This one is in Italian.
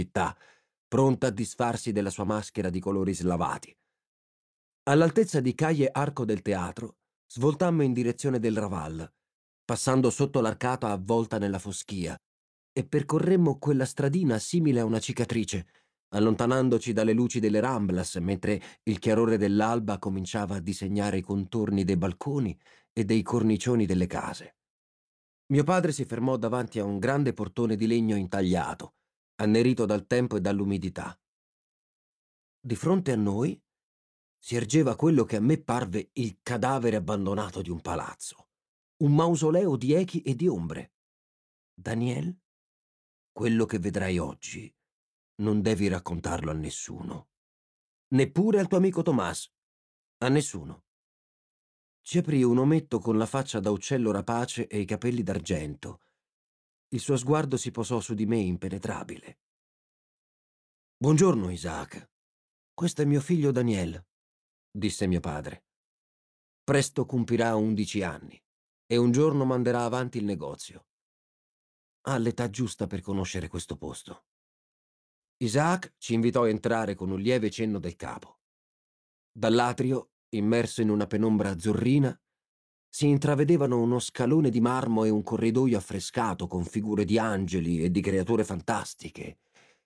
città, pronta a disfarsi della sua maschera di colori slavati. All'altezza di Calle Arco del Teatro, svoltammo in direzione del Raval, passando sotto l'arcata avvolta nella foschia, e percorremmo quella stradina simile a una cicatrice, allontanandoci dalle luci delle Ramblas mentre il chiarore dell'alba cominciava a disegnare i contorni dei balconi e dei cornicioni delle case. Mio padre si fermò davanti a un grande portone di legno intagliato, annerito dal tempo e dall'umidità. Di fronte a noi si ergeva quello che a me parve il cadavere abbandonato di un palazzo, un mausoleo di echi e di ombre. Daniel, quello che vedrai oggi non devi raccontarlo a nessuno, neppure al tuo amico Tomás, a nessuno. Ci aprì un ometto con la faccia da uccello rapace e i capelli d'argento. Il suo sguardo si posò su di me impenetrabile. Buongiorno, Isaac. Questo è mio figlio Daniel, disse mio padre. Presto compirà 11 anni e un giorno manderà avanti il negozio. Ha l'età giusta per conoscere questo posto. Isaac ci invitò a entrare con un lieve cenno del capo. Dall'atrio, immerso in una penombra azzurrina, si intravedevano uno scalone di marmo e un corridoio affrescato con figure di angeli e di creature fantastiche,